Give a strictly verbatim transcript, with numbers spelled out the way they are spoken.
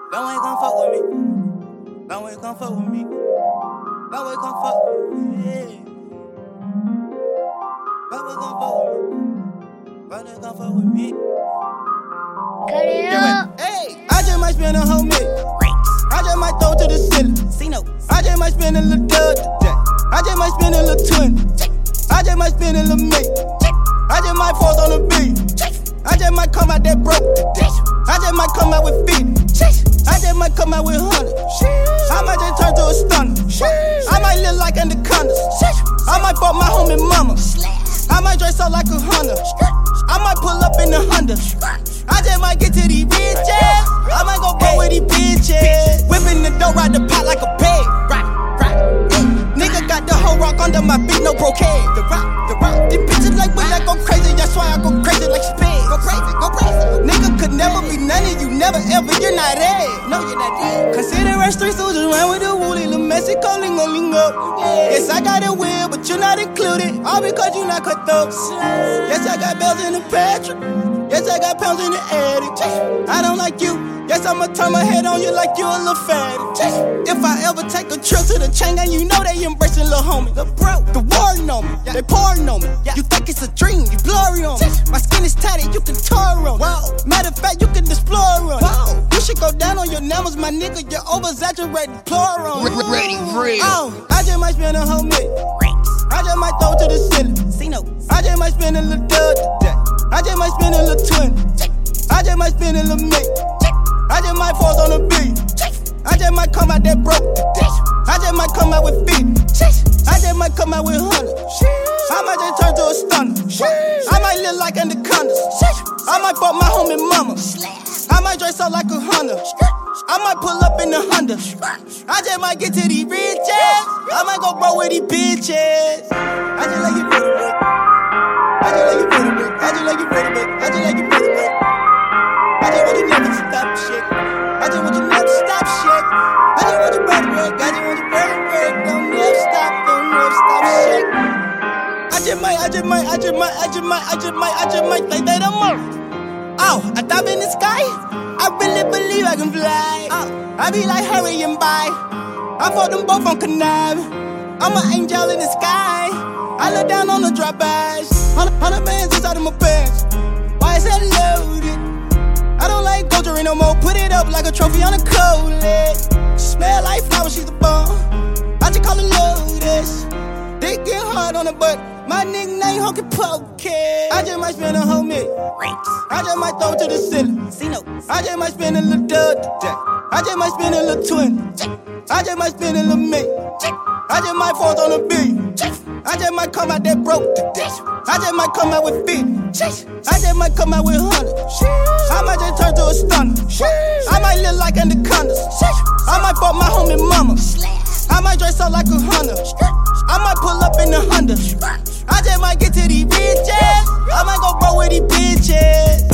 Don't wait, come fuck with me. Don't wait, come fuck with me. Don't wait, come fuck with me. Yeah. Don't wait, come fuck with me. Don't wait, come fuck with me. Hey, I just might spend a whole million. I just might throw to the ceiling. I just might spend a little dub today. I just might spend a little twenty. I just might spend a little million. I just might force on a billion. I just might come out that broke today. I just might come out with fifty. I just might come out with one hundred. I might just turn to a stunner. I might look like anaconda. I might fuck my homie mama. I might dress up like a Honda. I might pull up in the Honda. I just might get to these bitches. I might go blow with these bitches. Whipping the dough, ride the pot like a pig. Right, right. Nigga got the whole rock under my beat, no brocade. The rock, the rock. These bitches like we I go crazy. That's why I go crazy like spin. Go crazy, go crazy. Nigga could never be none of you, never ever. You're not it. No, you're not it. Consider us three soldiers around with the woolly, little Mexico lingo lingo. Yes, I got a wheel, but you're not included. All because you not cutthroat. Yes, I got bells in the Patrick. Yes, I got pounds in the attic. I don't like you. Yes, I'ma turn my head on you like you a little fatty. If I ever take a trip to the chain gang, you know they embracing lil' homie. The bro, the warring on me, they pouring on me. You think it's a dream, you blurry on me. My skin is tatted, you can tour on me. Matter of fact, you can explore on me. You should go down on your numbers, my nigga. You're over-exaggerated, plural on me. Ready, real. Oh, I just might spend a whole million. I just might throw to the ceiling. I just might spend a little dub today. I just might spend a little twenty. I just might spend a little million. I just might force on a billion. I just might come out that broke. I just might come out with fifty. I just might come out with one hundred. I might just turn to a stunner. I might look like anaconda. I might fuck my homie mama. I might dress up like a Honda. I might pull up in the Honda. I just might get to these riches. I might go bro with these bitches. I just like you pretty bro. I just like you pretty bro. I just like you pretty bro. I just like you pretty bro. I just want you never to stop shit. I just want you never to stop shit. I just want you better work. I just want you better work. Don't never stop. Don't never stop shit. I just might, I just might, I just might, I just might, I just might, I just might think that I'm up. Oh, I dive in the sky. I really believe I can fly. Oh, I be like Harry and Bye. I fought them both on conniving. I'm an angel in the sky. I look down on the drop-bys. Hundred bands inside of my pants. Why is that loaded? I don't like Goldberry no more. Put it up like a trophy on a coated. Smell like flowers, she's a bum. I just call her Lotus. They get hard on the butt. My nickname Honky Pokey. I just might spend a whole million. I just might throw to the ceiling. I just might spend a little dub today. I just might spend a little twenty. I just might spend a little million. I just might force on a billion. I just might come out that broke today. I just might come out with fifty. I just might come out with one hundred. I might just turn to a stunner. I might look like anaconda. I might fuck my homie mama. I might dress up like a Honda. I might pull up in the Honda. I just might get to these riches. I might go bro with these bitches.